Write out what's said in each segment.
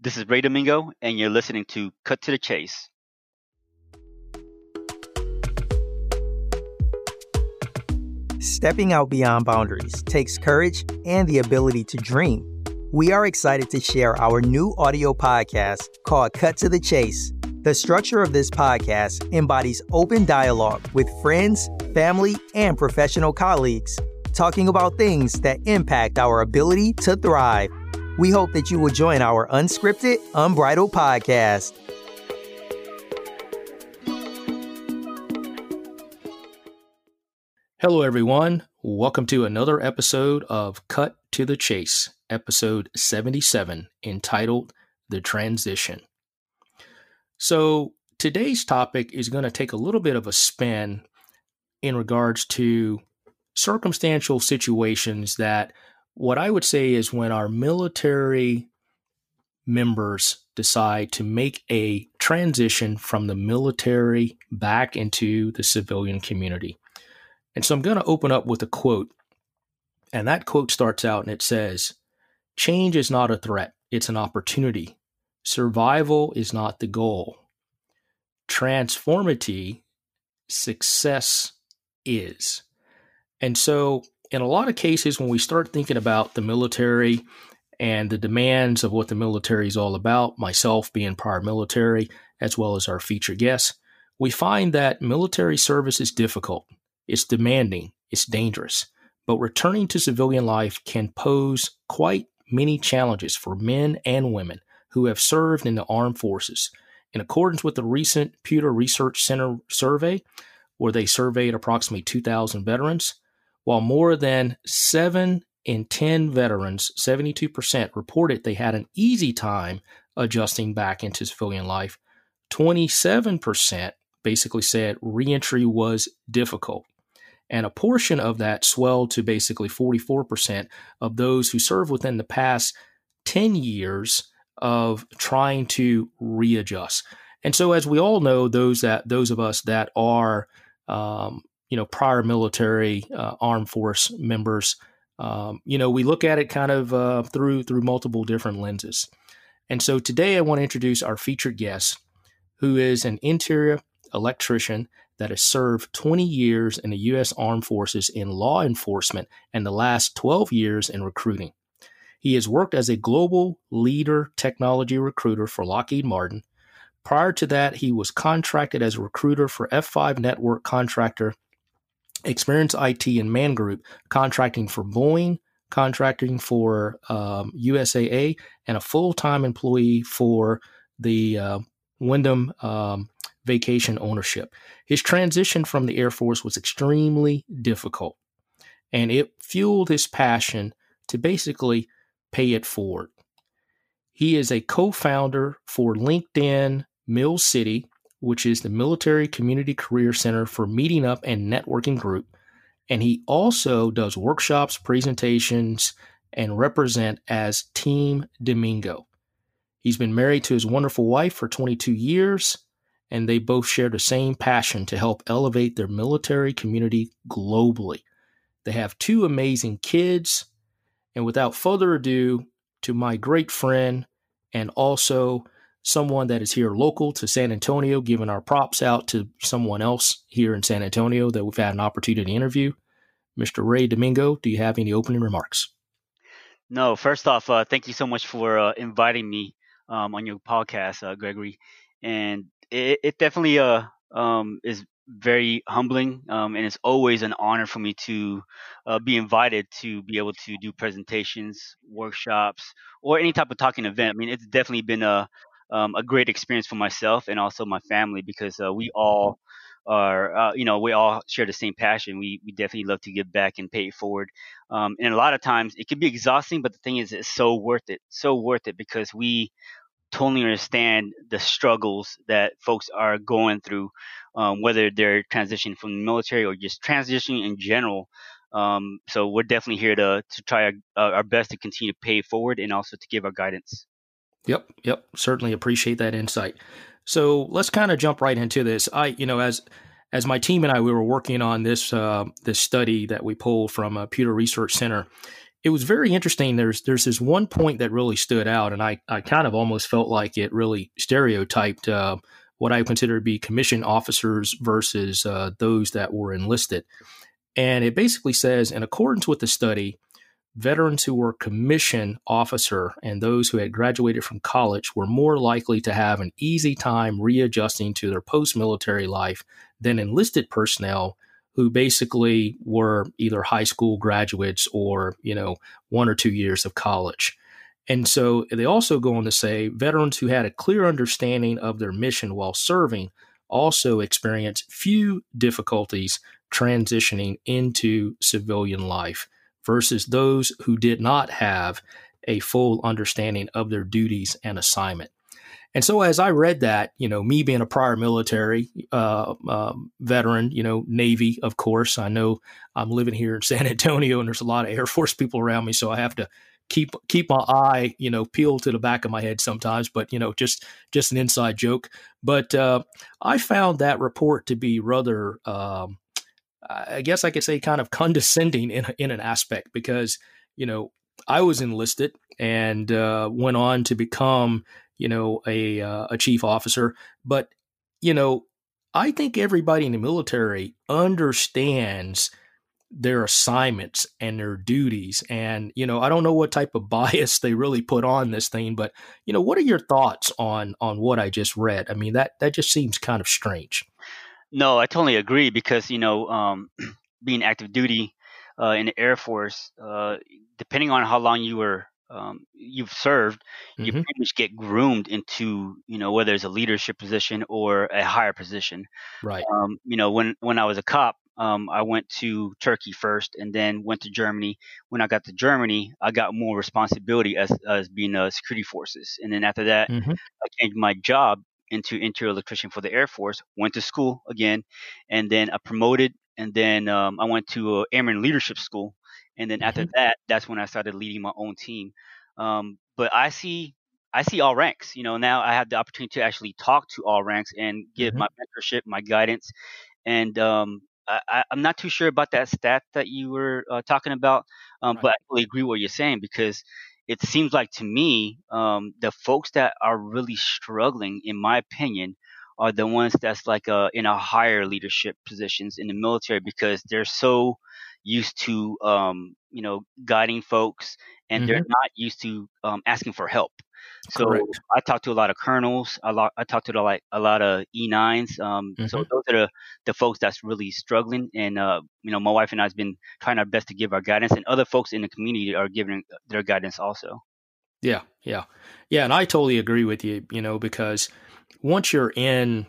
This is Ray Domingo, and you're listening to Cut to the Chase. Stepping out beyond boundaries takes courage and the ability to dream. We are excited to share our new audio podcast called Cut to the Chase. The structure of this podcast embodies open dialogue with friends, family, and professional colleagues, talking about things that impact our ability to thrive. We hope that you will join our unscripted, unbridled podcast. Hello, everyone. Welcome to another episode of Cut to the Chase, episode 77, entitled The Transition. So today's topic is going to take a little bit of a spin in regards to circumstantial situations that what I would say is when our military members decide to make a transition from the military back into the civilian community. And so I'm going to open up with a quote, and that quote starts out and it says, "Change is not a threat, it's an opportunity. Survival is not the goal. Transformity, success is." And so in a lot of cases, when we start thinking about the military and the demands of what the military is all about, myself being prior military, as well as our featured guests, we find that military service is difficult. It's demanding, it's dangerous, but returning to civilian life can pose quite many challenges for men and women who have served in the armed forces. In accordance with the recent Pew Research Center survey, where they surveyed approximately 2,000 veterans, while more than 7 in 10 veterans, 72%, reported they had an easy time adjusting back into civilian life, 27% basically said reentry was difficult. And a portion of that swelled to basically 44% of those who served within the past 10 years of trying to readjust. And so, as we all know, those of us that are, prior military armed force members, we look at it kind of through multiple different lenses. And so today I want to introduce our featured guest, who is an interior electrician that has served 20 years in the U.S. Armed Forces in law enforcement and the last 12 years in recruiting. He has worked as a global leader technology recruiter for Lockheed Martin. Prior to that, he was contracted as a recruiter for F5 network contractor Experience IT and Man Group, contracting for Boeing, contracting for USAA, and a full-time employee for the Wyndham Vacation Ownership. His transition from the Air Force was extremely difficult, and it fueled his passion to basically pay it forward. He is a co-founder for LinkedIn Mill City, which is the Military Community Career Center for Meeting Up and Networking Group. And he also does workshops, presentations, and represent as Team Domingo. He's been married to his wonderful wife for 22 years, and they both share the same passion to help elevate their military community globally. They have 2 amazing kids. And without further ado, to my great friend and also someone that is here local to San Antonio, giving our props out to someone else here in San Antonio that we've had an opportunity to interview. Mr. Ray Domingo, do you have any opening remarks? No, first off, thank you so much for inviting me on your podcast, Gregory. And it definitely is very humbling, and it's always an honor for me to be invited to be able to do presentations, workshops, or any type of talking event. I mean, it's definitely been a great experience for myself and also my family, because we all are, we all share the same passion. We definitely love to give back and pay it forward. And a lot of times it can be exhausting, but the thing is, it's so worth it because we totally understand the struggles that folks are going through, whether they're transitioning from the military or just transitioning in general. So we're definitely here to try our best to continue to pay it forward and also to give our guidance. Yep. Certainly appreciate that insight. So let's kind of jump right into this. As my team and I, we were working on this study that we pulled from Pew Research Center, it was very interesting. There's this one point that really stood out, and I kind of almost felt like it really stereotyped what I consider to be commissioned officers versus those that were enlisted. And it basically says, in accordance with the study, veterans who were commissioned officer and those who had graduated from college were more likely to have an easy time readjusting to their post-military life than enlisted personnel who basically were either high school graduates or, 1 or 2 years of college. And so they also go on to say veterans who had a clear understanding of their mission while serving also experienced few difficulties transitioning into civilian life versus those who did not have a full understanding of their duties and assignment. And so as I read that, me being a prior military veteran, Navy, of course, I know I'm living here in San Antonio and there's a lot of Air Force people around me, so I have to keep my eye, peeled to the back of my head sometimes, but, just an inside joke. But I found that report to be rather, I guess I could say kind of condescending in an aspect because, I was enlisted and went on to become, a chief officer. But, I think everybody in the military understands their assignments and their duties. And, I don't know what type of bias they really put on this thing, but, what are your thoughts on what I just read? I mean, that just seems kind of strange. No, I totally agree because, being active duty in the Air Force, depending on how long you've served, you Mm-hmm. pretty much get groomed into, whether it's a leadership position or a higher position. Right. When I was a cop, I went to Turkey first and then went to Germany. When I got to Germany, I got more responsibility as being security forces. And then after that, Mm-hmm. I changed my job into interior electrician for the Air Force, went to school again, and then I promoted. And then I went to Airman Leadership School. And then after Mm-hmm. that, that's when I started leading my own team. But I see all ranks. Now I have the opportunity to actually talk to all ranks and give Mm-hmm. my mentorship, my guidance. And I'm not too sure about that stat that you were talking about, Right. but I totally agree with what you're saying because it seems like to me the folks that are really struggling, in my opinion, are the ones that's like in a higher leadership positions in the military because they're so used to guiding folks and they're Mm-hmm. not used to asking for help. So Correct. I talked to a lot of colonels, I talked to a lot of E9s. So Mm-hmm. those are the folks that's really struggling. And my wife and I has been trying our best to give our guidance, and other folks in the community are giving their guidance also. Yeah. Yeah. Yeah. And I totally agree with you, because once you're in,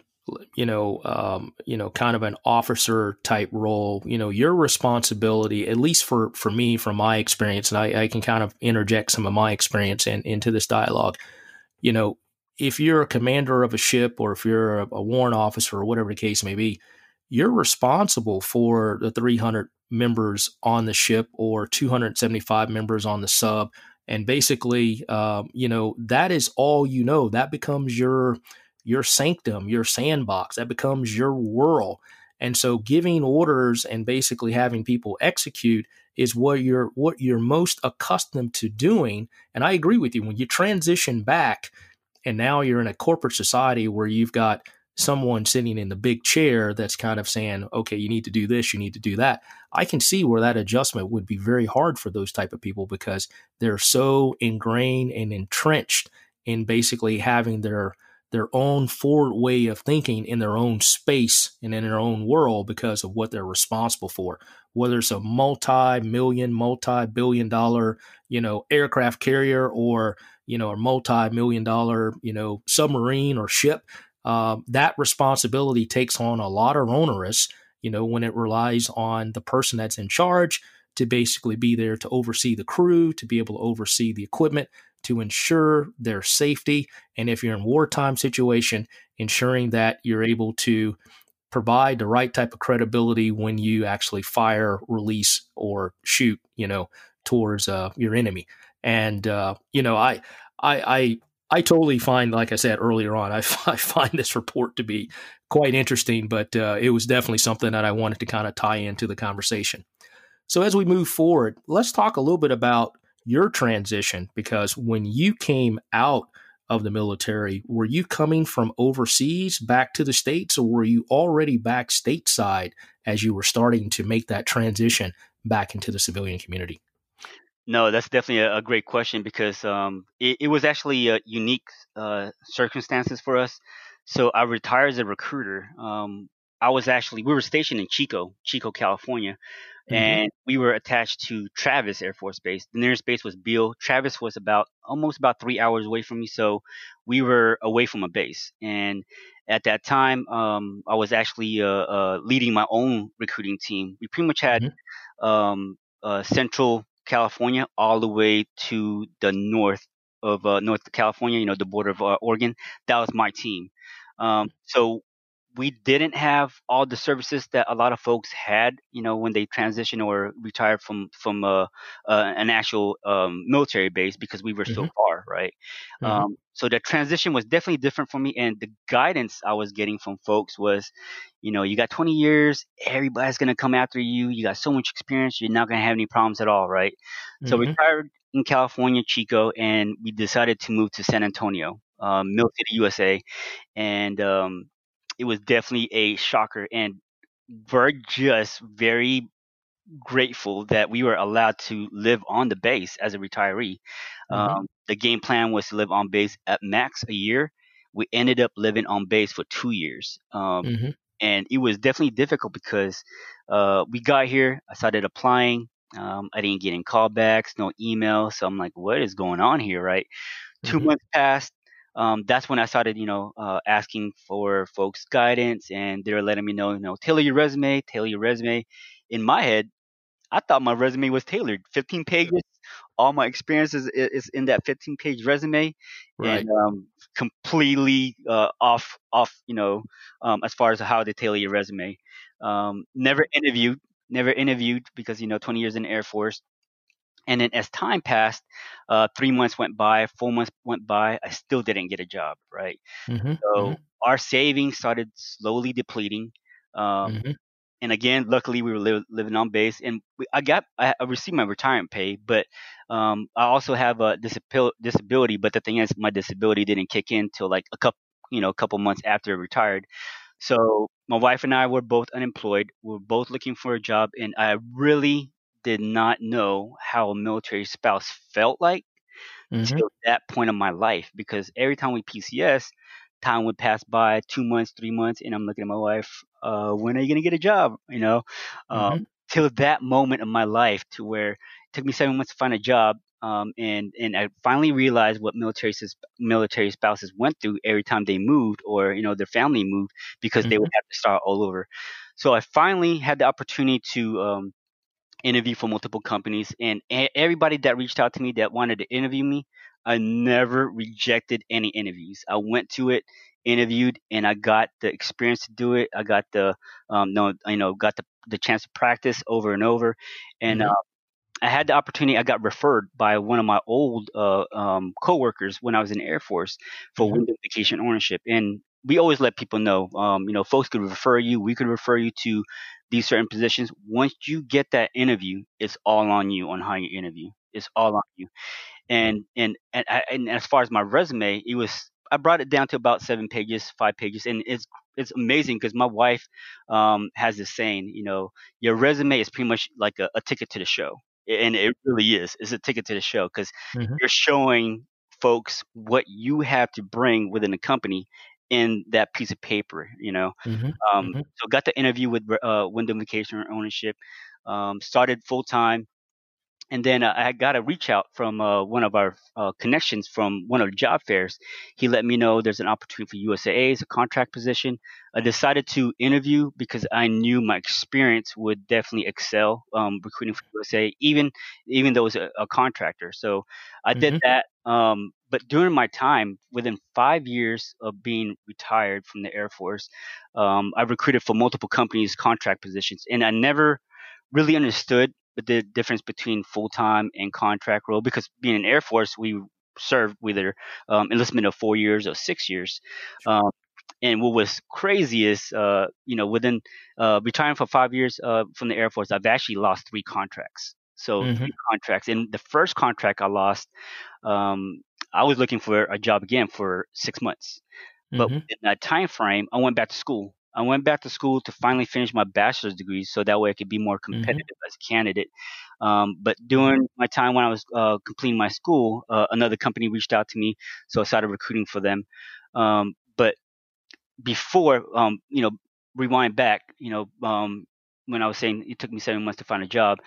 kind of an officer type role, your responsibility, at least for me, from my experience, and I can kind of interject some of my experience into this dialogue, you know, if you're a commander of a ship or if you're a warrant officer or whatever the case may be, you're responsible for the 300 members on the ship or 275 members on the sub. And basically, that is all that becomes your sanctum, your sandbox, that becomes your world. And so giving orders and basically having people execute is what you're most accustomed to doing. And I agree with you. When you transition back and now you're in a corporate society where you've got someone sitting in the big chair that's kind of saying, okay, you need to do this, you need to do that. I can see where that adjustment would be very hard for those type of people because they're so ingrained and entrenched in basically having their own forward way of thinking in their own space and in their own world because of what they're responsible for. Whether it's a multi-million, multi-billion dollar, aircraft carrier or, a multi-million dollar, submarine or ship, that responsibility takes on a lot of onerous, when it relies on the person that's in charge to basically be there to oversee the crew, to be able to oversee the equipment, to ensure their safety. And if you're in wartime situation, ensuring that you're able to provide the right type of credibility when you actually fire, release, or shoot, towards your enemy. And I totally find, like I said earlier on, I find this report to be quite interesting, but it was definitely something that I wanted to kind of tie into the conversation. So as we move forward, let's talk a little bit about your transition, because when you came out of the military, were you coming from overseas back to the States, or were you already back stateside as you were starting to make that transition back into the civilian community? No, that's definitely a great question because it was actually unique circumstances for us. So I retired as a recruiter. We were stationed in Chico, California, Mm-hmm. and we were attached to Travis Air Force Base. The nearest base was Beale. Travis was almost about 3 hours away from me, so we were away from a base. And at that time, I was actually leading my own recruiting team. We pretty much had Central California all the way to the north of North California, the border of Oregon. That was my team. So we didn't have all the services that a lot of folks had, when they transitioned or retired from an actual military base because we were so Mm-hmm. far, right? Mm-hmm. So the transition was definitely different for me, and the guidance I was getting from folks was, you got 20 years, everybody's gonna come after you. You got so much experience, you're not gonna have any problems at all, right? So we Mm-hmm. retired in California, Chico, and we decided to move to San Antonio, Mill City, USA, and it was definitely a shocker. And we're just very grateful that we were allowed to live on the base as a retiree. Mm-hmm. The game plan was to live on base at max a year. We ended up living on base for 2 years. Mm-hmm. And it was definitely difficult because we got here, I started applying. I didn't get any callbacks, no emails. So I'm like, what is going on here, right? 2 months passed. That's when I started, asking for folks' guidance, and they were letting me know, tailor your resume, tailor your resume. In my head, I thought my resume was tailored, 15 pages. All my experiences is in that 15-page resume, and Right. completely off. As far as how to tailor your resume. Never interviewed, because 20 years in the Air Force. And then as time passed, 3 months went by, 4 months went by, I still didn't get a job, right? Mm-hmm. Mm-hmm. So our savings started slowly depleting. Um, Mm-hmm. and again, luckily we were living on base, and I received my retirement pay, but I also have a disability. But the thing is, my disability didn't kick in till like a couple months after I retired. So my wife and I were both unemployed. We were both looking for a job, and I really did not know how a military spouse felt like Mm-hmm. till that point of my life, because every time we PCS, time would pass by, 2 months, 3 months, and I'm looking at my wife, when are you gonna get a job? Mm-hmm. Till that moment of my life, to where it took me 7 months to find a job, and I finally realized what military spouses went through every time they moved, or their family moved, because they would have to start all over. So I finally had the opportunity to interview for multiple companies, and everybody that reached out to me that wanted to interview me, I never rejected any interviews. I went to it, interviewed, and I got the experience to do it. I got the no got the chance to practice over and over. And Mm-hmm. I had the opportunity. I got referred by one of my old coworkers when I was in the Air Force for Mm-hmm. window vacation ownership. And we always let people know, folks could refer you. We could refer you to these certain positions. Once you get that interview, it's all on you on how you interview. It's all on you. And as far as my resume, I brought it down to about 7 pages, 5 pages, and it's amazing because my wife has this saying, your resume is pretty much like a ticket to the show, and it really is. It's a ticket to the show because Mm-hmm. you're showing folks what you have to bring within the company in that piece of paper. Mm-hmm. Mm-hmm. So got the interview with Wyndham Vacation Ownership, started full time, and then I got a reach out from one of our connections from one of the job fairs. He let me know there's an opportunity for USAA as a contract position. I decided to interview because I knew my experience would definitely excel recruiting for USA, even though it was a contractor. So I did Mm-hmm. that. But during my time, within 5 years of being retired from the Air Force, I recruited for multiple companies, contract positions, and I never really understood the difference between full time and contract role, because being in Air Force, we served whether enlistment of 4 years or 6 years. Um, And what was crazy is, within retiring for 5 years from the Air Force, I've actually lost 3 contracts. So Mm-hmm. 3 contracts. And the first contract I lost, um, I was looking for a job again for 6 months. But Mm-hmm. within that time frame, I went back to school. I went back to school to finally finish my bachelor's degree, so that way I could be more Mm-hmm. competitive as a candidate. But during my time when I was completing my school, another company reached out to me, so I started recruiting for them. But before, rewind back, when I was saying it took me 7 months to find a job,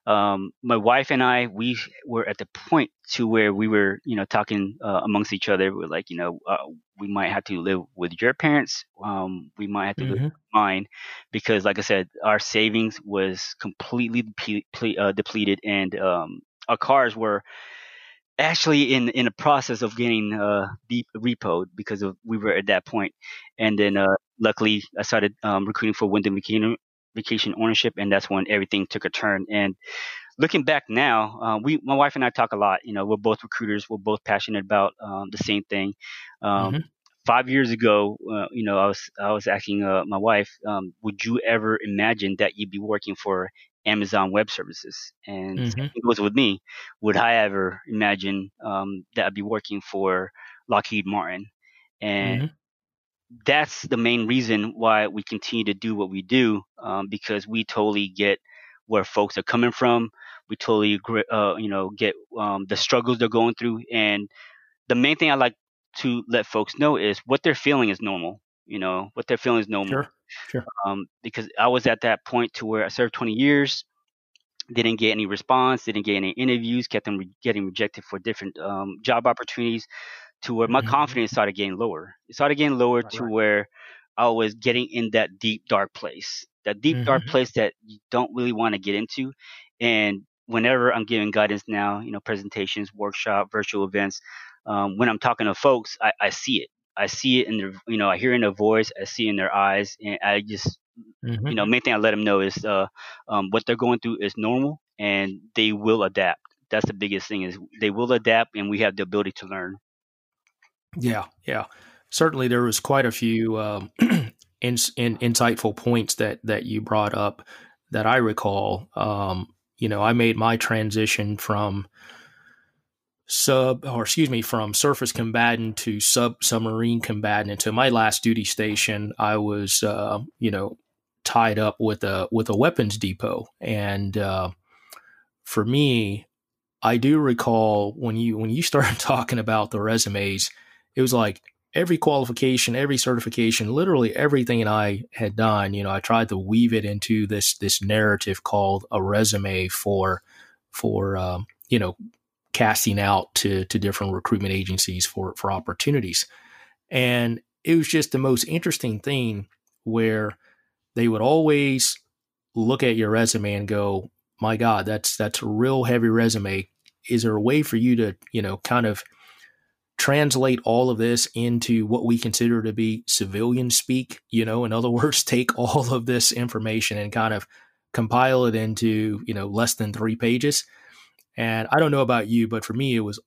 my wife and I, we were at the point to where we were, talking amongst each other. We're like, we might have to live with your parents. We might have to live Mm-hmm. with mine, because, like I said, our savings was completely depleted, and our cars were actually in the process of getting deep repoed because of we were at that point. And then luckily I started recruiting for Wyndham Vacation Ownership, and that's when everything took a turn. And looking back now, my wife and I talk a lot. We're both recruiters. We're both passionate about the same thing. Um, Mm-hmm. 5 years ago, I was asking my wife, would you ever imagine that you'd be working for Amazon Web Services? And same Mm-hmm. thing goes with me. Would I ever imagine that I'd be working for Lockheed Martin? And Mm-hmm. that's the main reason why we continue to do what we do, because we totally get where folks are coming from. We totally get the struggles they're going through. And the main thing I like to let folks know is what they're feeling is normal. What they're feeling is normal. Sure. Sure. Because I was at that point to where I served 20 years, didn't get any response, didn't get any interviews, kept them getting rejected for different job opportunities, to where my Mm-hmm. confidence started getting lower. It started getting lower Right. to where I was getting in that deep, dark place. That deep, dark Mm-hmm. place that you don't really want to get into. And whenever I'm giving guidance now, presentations, workshop, virtual events, when I'm talking to folks, I see it. I see it in their, I hear in their voice, I see in their eyes, and I just, Mm-hmm. main thing I let them know is what they're going through is normal, and they will adapt. That's the biggest thing, is they will adapt, and we have the ability to learn. Yeah. Yeah. Certainly, there was quite a few insightful points that you brought up that I recall. I made my transition from from surface combatant to submarine combatant. And to my last duty station, I was, tied up with a weapons depot. And for me, I do recall when you started talking about the resumes, it was like every qualification, every certification, literally everything that I had done. I tried to weave it into this narrative called a resume for casting out to different recruitment agencies for opportunities. And it was just the most interesting thing where they would always look at your resume and go, my God, that's a real heavy resume. Is there a way for you to, kind of translate all of this into what we consider to be civilian speak? In other words, take all of this information and kind of compile it into, less than 3 pages. And I don't know about you, but for me, it was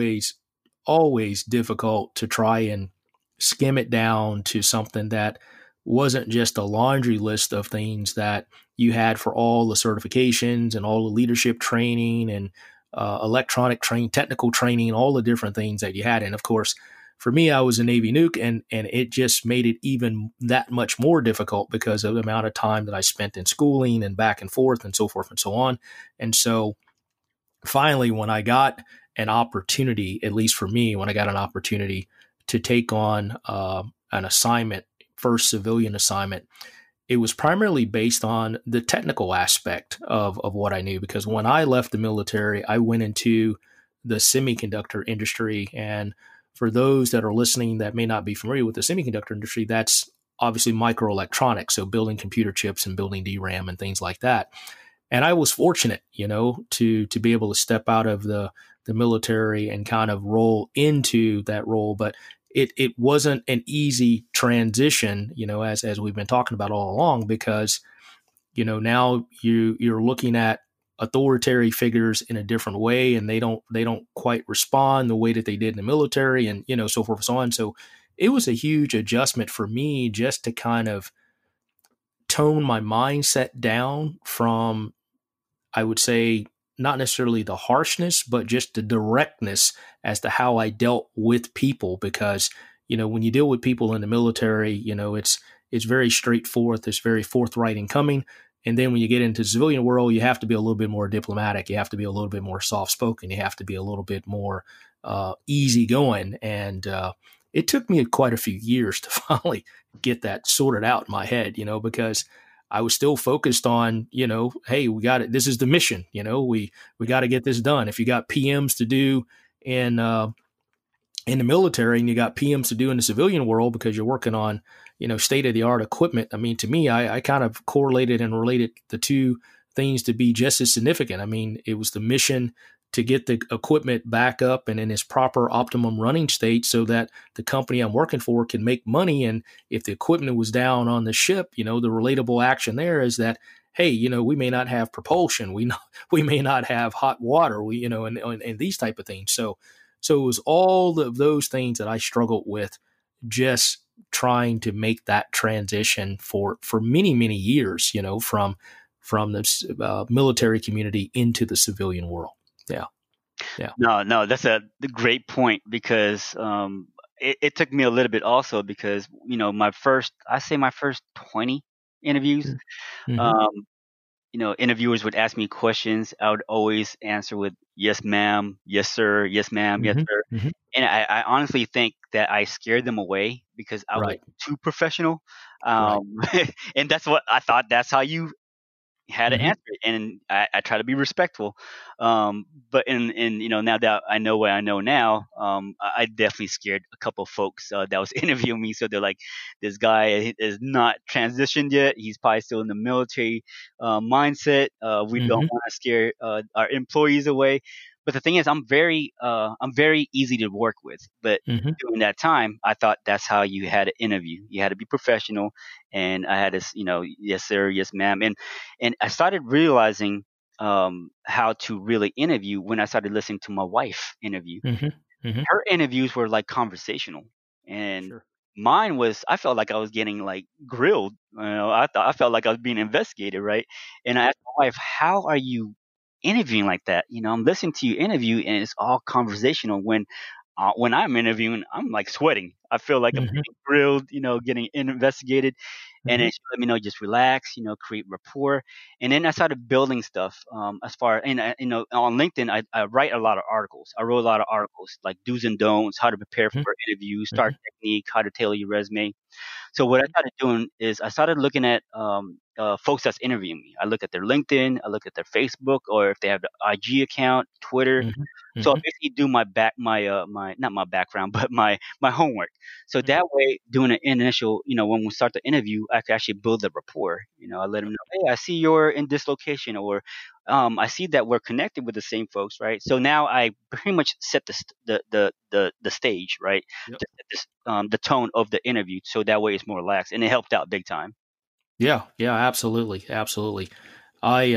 always difficult to try and skim it down to something that wasn't just a laundry list of things that you had for all the certifications and all the leadership training and electronic training, technical training, all the different things that you had. And of course, for me, I was a Navy nuke, and it just made it even that much more difficult because of the amount of time that I spent in schooling and back and forth and so forth and so on. And so finally, when I got an opportunity, at least for me, when I got an opportunity to take on an assignment, first civilian assignment, it was primarily based on the technical aspect of what I knew. Because when I left the military, I went into the semiconductor industry. And for those that are listening that may not be familiar with the semiconductor industry, that's obviously microelectronics, so building computer chips and building DRAM and things like that. And I was fortunate, to be able to step out of the military and kind of roll into that role. But it wasn't an easy transition, as we've been talking about all along, because, now you're looking at authoritarian figures in a different way, and they don't quite respond the way that they did in the military, and, so forth and so on. So it was a huge adjustment for me just to kind of tone my mindset down from, I would say, not necessarily the harshness, but just the directness as to how I dealt with people. Because, when you deal with people in the military, it's very straightforward. It's very forthright in coming. And then when you get into the civilian world, you have to be a little bit more diplomatic. You have to be a little bit more soft spoken. You have to be a little bit more easygoing. And it took me quite a few years to finally get that sorted out in my head, because I was still focused on, hey, we got it. This is the mission. We got to get this done. If you got PMs to do in the military and you got PMs to do in the civilian world because you're working on, state of the art equipment. I mean, to me, I kind of correlated and related the two things to be just as significant. I mean, it was the mission to get the equipment back up and in its proper optimum running state so that the company I'm working for can make money. And if the equipment was down on the ship, the relatable action there is that, hey, we may not have propulsion. We may not have hot water, and these type of things. So it was all of those things that I struggled with, just trying to make that transition for many, many years, from the military community into the civilian world. Yeah. Yeah. No, that's a great point, because it took me a little bit also, because my first 20 interviews, Mm-hmm. Interviewers would ask me questions. I would always answer with yes ma'am, yes sir, yes ma'am, yes Mm-hmm. sir. Mm-hmm. And I honestly think that I scared them away because I was Right. too professional. Right. And that's what I thought, that's how you had to Mm-hmm. answer it, and I try to be respectful. But in now that I know what I know now, I definitely scared a couple of folks that was interviewing me. So they're like, this guy is not transitioned yet. He's probably still in the military mindset. We don't Mm-hmm. want to scare our employees away. But the thing is, I'm very easy to work with. But Mm-hmm. during that time, I thought that's how you had to interview. You had to be professional, and I had to, yes sir, yes ma'am, and I started realizing how to really interview when I started listening to my wife interview. Mm-hmm. Mm-hmm. Her interviews were like conversational, and Sure. mine was, I felt like I was getting like grilled. I felt like I was being investigated, right? And I asked my wife, "How are you interviewing like that? I'm listening to you interview, and it's all conversational. When I'm interviewing, I'm like sweating. I feel like I'm Mm-hmm. getting grilled, getting investigated." And Mm-hmm. then she let me know, just relax, create rapport. And then I started building stuff. As far, and on LinkedIn, I write a lot of articles. I wrote a lot of articles like do's and don'ts, how to prepare for interviews, Mm-hmm. start technique, how to tailor your resume. So what I started doing is I started looking at folks that's interviewing me. I look at their LinkedIn, I look at their Facebook, or if they have the IG account, Twitter. Mm-hmm. So I Mm-hmm. basically do my not my background, but my homework. So Mm-hmm. that way, doing an initial, when we start the interview, I can actually build the rapport. I let them know, hey, I see you're in this location, or I see that we're connected with the same folks, right? So now I pretty much set the stage, right? Yep. To set the tone of the interview, so that way it's more relaxed, and it helped out big time. Yeah. Yeah. Absolutely. Absolutely. I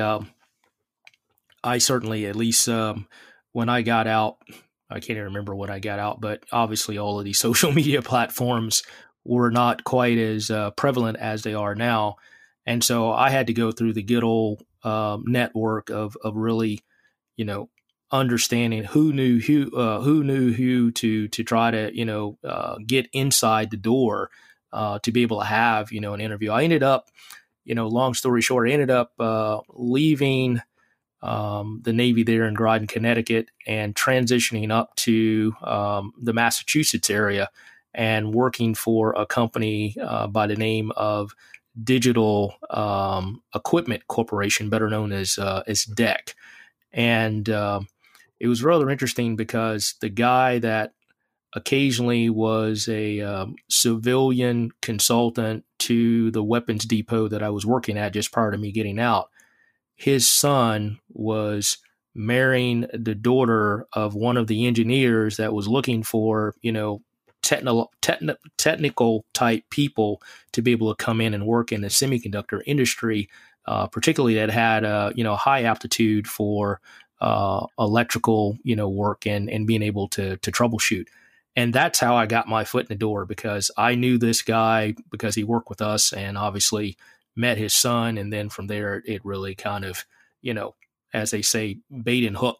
I certainly, at least when I got out, I can't even remember when I got out, but obviously all of these social media platforms were not quite as prevalent as they are now. And so I had to go through the good old network of really, you know, understanding who knew who to try to, get inside the door to be able to have, an interview. I ended up, long story short, I ended up leaving the Navy there in Groton, Connecticut, and transitioning up to the Massachusetts area and working for a company by the name of Digital Equipment Corporation, better known as DEC. And it was rather interesting because the guy that occasionally was a civilian consultant to the weapons depot that I was working at just prior to me getting out, his son was marrying the daughter of one of the engineers that was looking for, technical type people to be able to come in and work in the semiconductor industry, particularly that had high aptitude for electrical, work and being able to troubleshoot. And that's how I got my foot in the door, because I knew this guy because he worked with us, and obviously met his son. And then from there, it really kind of, as they say, bait and hook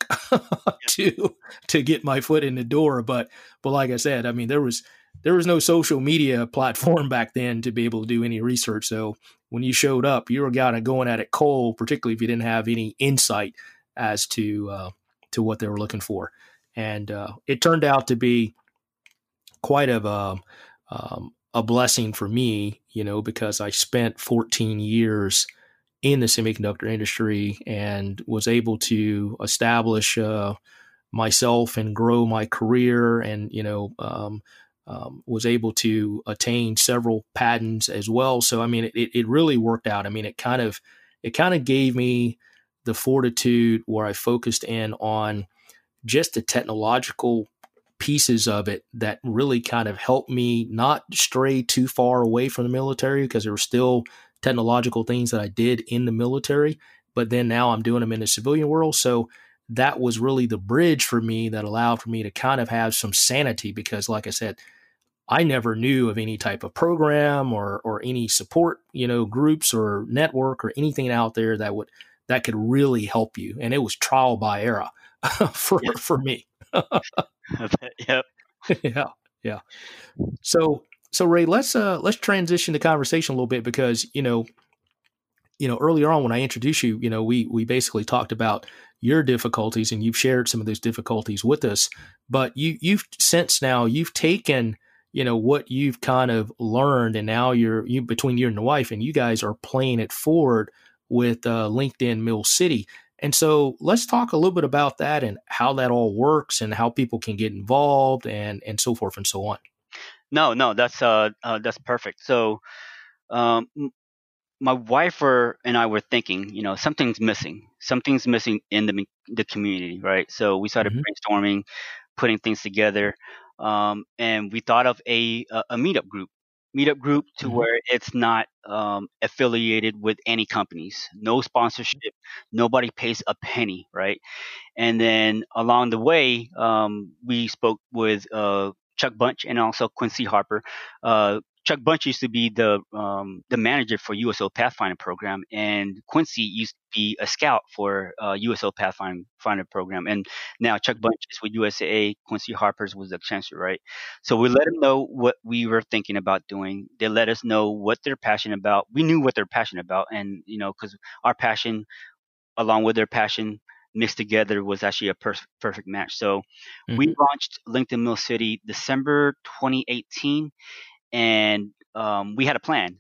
to get my foot in the door. But like I said, I mean, there was no social media platform back then to be able to do any research. So when you showed up, you were kind of going at it cold, particularly if you didn't have any insight as to what they were looking for. And it turned out to be quite of a blessing for me, because I spent 14 years in the semiconductor industry and was able to establish myself and grow my career, and was able to attain several patents as well. So I mean, it really worked out. I mean, it kind of gave me the fortitude where I focused in on just the technological pieces of it that really kind of helped me not stray too far away from the military, because there were still technological things that I did in the military, but then now I'm doing them in the civilian world. So that was really the bridge for me that allowed for me to kind of have some sanity, because like I said, I never knew of any type of program or any support, groups or network or anything out there that could really help you. And it was trial by error for me. Yep. Yeah. Yeah. So Ray, let's transition the conversation a little bit, because earlier on when I introduced you, we basically talked about your difficulties, and you've shared some of those difficulties with us. But you've since now you've taken what you've kind of learned, and now you between you and the wife, and you guys are playing it forward with LinkedIn Mill City. And so let's talk a little bit about that and how that all works and how people can get involved and so forth and so on. No, that's perfect. So, um, my wife and I were thinking, something's missing in the community, right? So we started Mm-hmm. brainstorming, putting things together, and we thought of a meetup group to Mm-hmm. where it's not affiliated with any companies, no sponsorship, nobody pays a penny, right? And then along the way, we spoke with Chuck Bunch and also Quincy Harper. Chuck Bunch used to be the manager for USO Pathfinder program, and Quincy used to be a scout for USO Pathfinder program. And now Chuck Bunch is with USAA. Quincy Harper's was the chancellor, right? So we let them know what we were thinking about doing. They let us know what they're passionate about. We knew what they're passionate about, and because our passion along with their passion mixed together was actually a perfect match. So we Mm-hmm. launched LinkedIn Mill City December 2018, and we had a plan.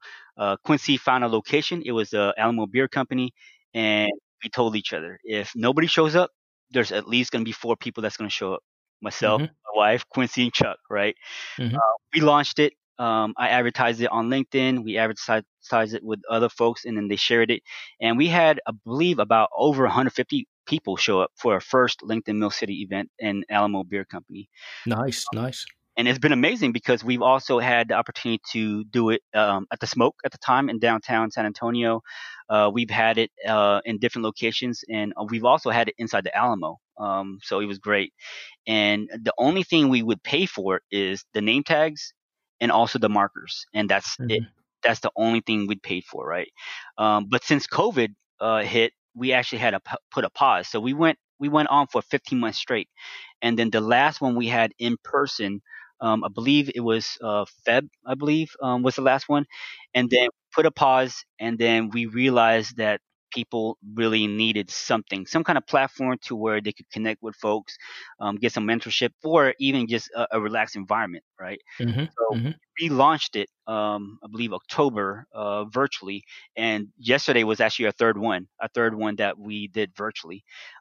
Quincy found a location. It was the Alamo Beer Company, and we told each other if nobody shows up, there's at least going to be 4 people that's going to show up. Myself, Mm-hmm. my wife, Quincy, and Chuck. Right? Mm-hmm. We launched it. I advertised it on LinkedIn. We advertised it with other folks, and then they shared it. And we had, I believe, about over 150 people show up for our first LinkedIn Mill City event in Alamo Beer Company. Nice, nice. And it's been amazing because we've also had the opportunity to do it at the Smoke at the time in downtown San Antonio. We've had it in different locations, and we've also had it inside the Alamo. So it was great. And the only thing we would pay for is the name tags and also the markers, and that's it. Mm-hmm. That's the only thing we'd paid for, right? But since COVID hit, we actually had to put a pause. So we went on for 15 months straight, and then the last one we had in person, I believe it was Feb, I believe was the last one, and then put a pause, and then we realized that people really needed some kind of platform to where they could connect with folks, get some mentorship, or even just a relaxed environment, right? Mm-hmm. So Mm-hmm. we launched it, I believe October, virtually, and yesterday was actually our third one that we did virtually.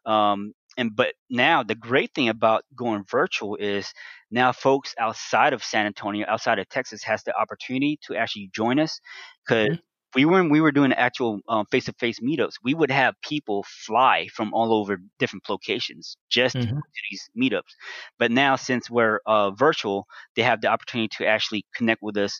But now the great thing about going virtual is now folks outside of San Antonio, outside of Texas, has the opportunity to actually join us, because Mm-hmm. we were doing actual face-to-face meetups, we would have people fly from all over different locations just to go Mm-hmm. to these meetups. But now, since we're virtual, they have the opportunity to actually connect with us,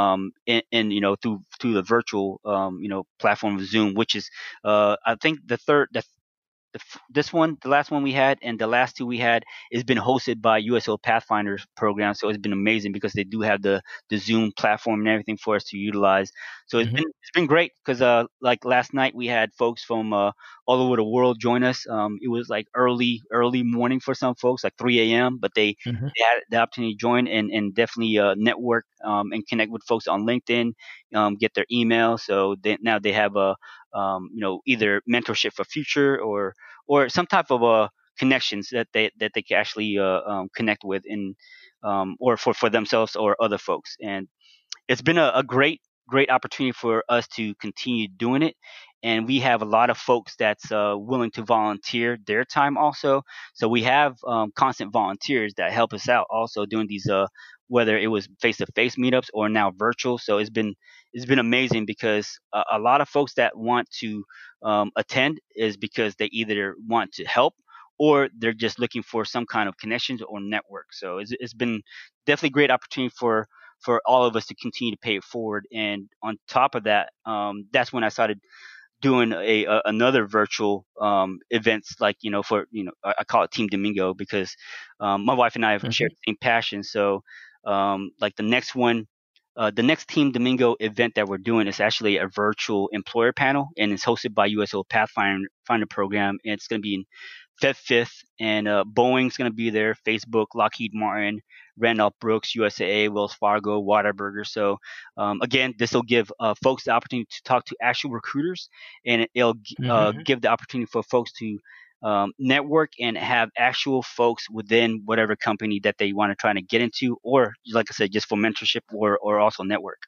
in through the virtual platform of Zoom, which is I think the the last one we had, and the last two we had, has been hosted by USO Pathfinders program. So it's been amazing because they do have the Zoom platform and everything for us to utilize. So Hmm. it's been great because like last night we had folks from all over the world join us. It was like early morning for some folks, like 3 a.m. But Hmm. they had the opportunity to join and definitely network and connect with folks on LinkedIn, get their email. So now they have a either mentorship for future or some type of connections that they can actually connect with in or for themselves or other folks. And it's been a great opportunity for us to continue doing it. And we have a lot of folks that's willing to volunteer their time also. So we have constant volunteers that help us out also doing these whether it was face to face meetups or now virtual. So it's been amazing because a lot of folks that want to attend is because they either want to help or they're just looking for some kind of connections or network. So it's been definitely a great opportunity for all of us to continue to pay it forward. And on top of that, that's when I started doing another virtual events like for I call it Team Domingo because my wife and I have Hmm. shared the same passion. So like the next one. The next Team Domingo event that we're doing is actually a virtual employer panel, and it's hosted by USO Pathfinder program. And it's going to be in Feb 5th, and Boeing's going to be there, Facebook, Lockheed Martin, Randolph Brooks, USAA, Wells Fargo, Whataburger. So again, this will give folks the opportunity to talk to actual recruiters, and it'll Hmm. give the opportunity for folks to network and have actual folks within whatever company that they want to try to get into, or like I said, just for mentorship or also network.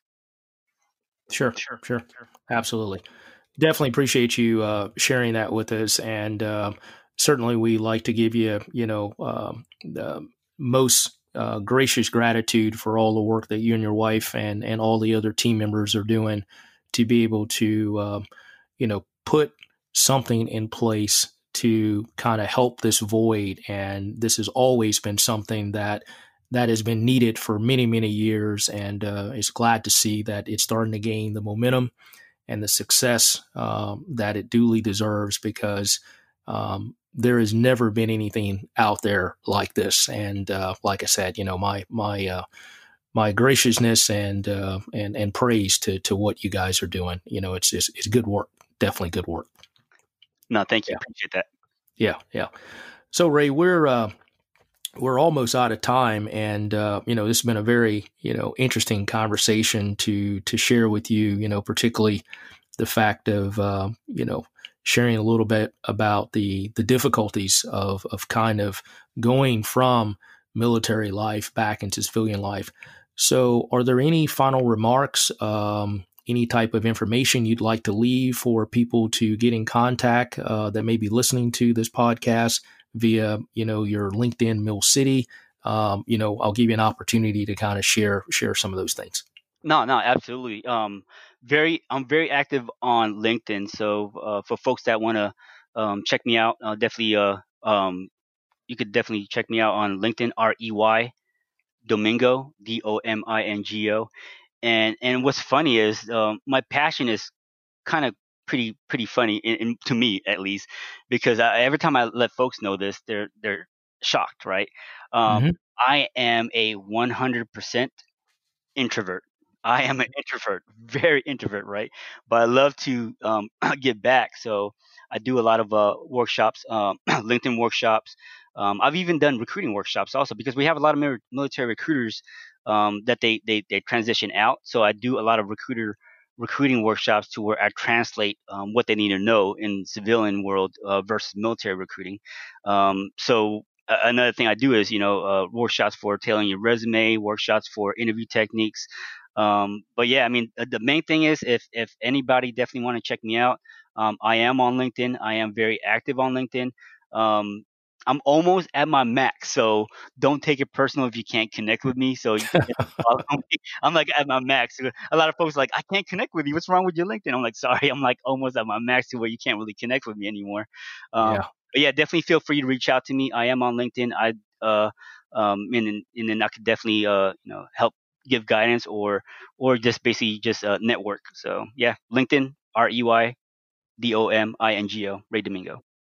Sure, sure, absolutely. Definitely appreciate you sharing that with us, and certainly we like to give you, the most gracious gratitude for all the work that you and your wife and all the other team members are doing to be able to, put something in place to kind of help this void. And this has always been something that has been needed for many, many years, and it's glad to see that it's starting to gain the momentum and the success that it duly deserves because there has never been anything out there like this. And like I said, my graciousness and praise to what you guys are doing. It's good work. Definitely good work. No, thank you, Yeah, appreciate that. yeah, yeah. So Ray, we're almost out of time, and this has been a very interesting conversation to share with you. Particularly the fact of sharing a little bit about the difficulties of kind of going from military life back into civilian life. So, are there any final remarks? Any type of information you'd like to leave for people to get in contact that may be listening to this podcast via your LinkedIn Mill City? I'll give you an opportunity to kind of share some of those things. No, absolutely. I'm very active on LinkedIn. So for folks that want to check me out, definitely you could definitely check me out on LinkedIn, REY Domingo, DOMINGO. And what's funny is my passion is kind of pretty funny to me at least, because every time I let folks know this, they're shocked, right? Um, Hmm. I am a 100% introvert. I am an introvert, very introvert, right? But I love to give back. So I do a lot of workshops, LinkedIn workshops. I've even done recruiting workshops also because we have a lot of military recruiters that they transition out. So I do a lot of recruiting workshops to where I translate what they need to know in civilian world versus military recruiting. So another thing I do is workshops for tailoring your resume, workshops for interview techniques. But yeah, I mean the main thing is if anybody definitely want to check me out, I am on LinkedIn. I am very active on LinkedIn. Um, I'm almost at my max, so don't take it personal if you can't connect with me. So you can definitely follow me. I'm like at my max. A lot of folks are like, I can't connect with you. What's wrong with your LinkedIn? I'm like, sorry, I'm like almost at my max to where you can't really connect with me anymore. Um, Yeah. but yeah, definitely feel free to reach out to me. I am on LinkedIn. And then I could definitely help give guidance or just basically just network. So yeah, LinkedIn, REYDOMINGO, Ray Domingo.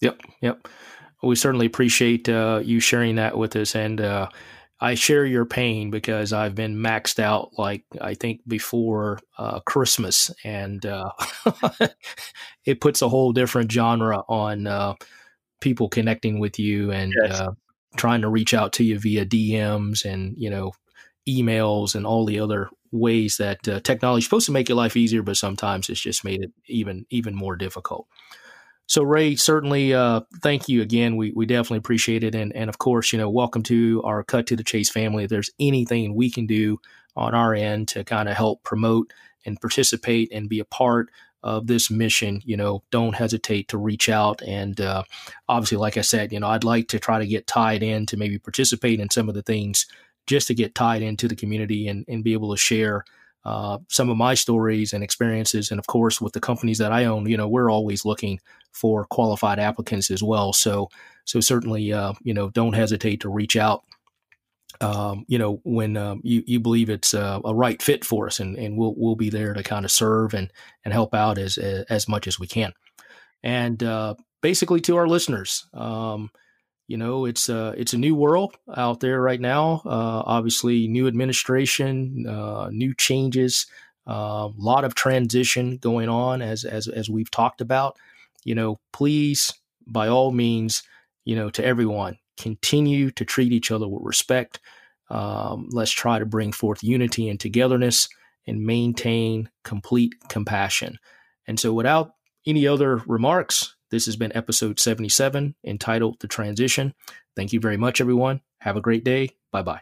Yep. We certainly appreciate you sharing that with us. And I share your pain because I've been maxed out, like, I think before Christmas. And it puts a whole different genre on people connecting with you and trying to reach out to you via DMs and, emails and all the other ways that technology is supposed to make your life easier, but sometimes it's just made it even more difficult. So Ray, certainly thank you again. We definitely appreciate it. And of course, welcome to our Cut to the Chase family. If there's anything we can do on our end to kind of help promote and participate and be a part of this mission, don't hesitate to reach out. And obviously, like I said, I'd like to try to get tied in to maybe participate in some of the things just to get tied into the community and be able to share some of my stories and experiences. And of course, with the companies that I own, we're always looking for qualified applicants as well. So certainly, don't hesitate to reach out, when you believe it's a right fit for us, and we'll be there to kind of serve and help out as much as we can. And basically, to our listeners, it's a new world out there right now. Obviously, new administration, new changes, a lot of transition going on as we've talked about. Please, by all means, to everyone, continue to treat each other with respect. Let's try to bring forth unity and togetherness and maintain complete compassion. And so without any other remarks, this has been episode 77 entitled The Transition. Thank you very much, everyone. Have a great day. Bye-bye.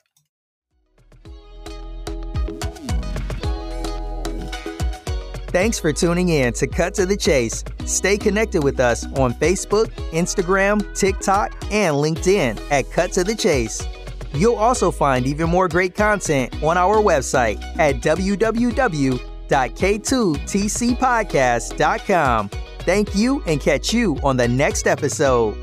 Thanks for tuning in to Cut to the Chase. Stay connected with us on Facebook, Instagram, TikTok, and LinkedIn at Cut to the Chase. You'll also find even more great content on our website at www.k2tcpodcast.com. Thank you, and catch you on the next episode.